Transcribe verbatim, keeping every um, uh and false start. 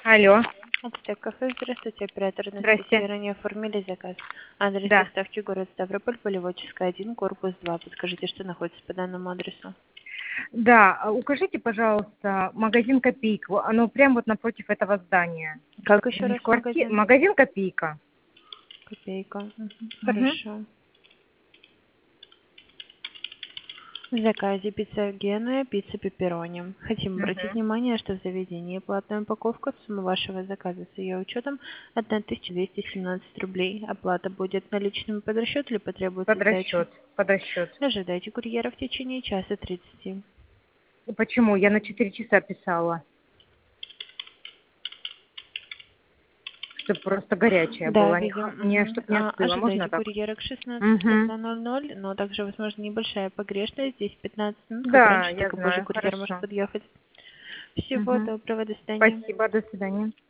Алло, Ацтек кафе, здравствуйте, оператор здрасте. Анастасия, ранее оформили заказ. Адрес Да, доставки город Ставрополь, Полеводческая, один, корпус два. Подскажите, что находится по данному адресу? да, а укажите, пожалуйста, магазин «Копейка». Оно прямо вот напротив этого здания. Как Это еще не раз в квартире. магазин? Магазин «Копейка». Копейка. Мгм. Угу. Хорошо. В заказе пицца геная, пицца пепперони. Хотим обратить Угу. внимание, что в заведении платная упаковка суммы вашего заказа с ее учетом тысяча двести семнадцать рублей. Оплата будет наличными под расчет или потребуется Под сдача? расчет, под расчет. Ожидайте курьера в течение часа тридцати. И почему? Я на четыре часа писала, чтобы просто горячая Да, была. Не, видим. ха- мне, Мгм. чтобы не А, остыла. Можно ожидайте так? курьера к шестнадцати Угу. ноль ноль, но также возможно небольшая погрешность. Здесь пятнадцать минут, как Да, раньше, я так и позже знаю, курьер может хорошо. подъехать. Всего Угу. доброго, до свидания. Спасибо, до свидания.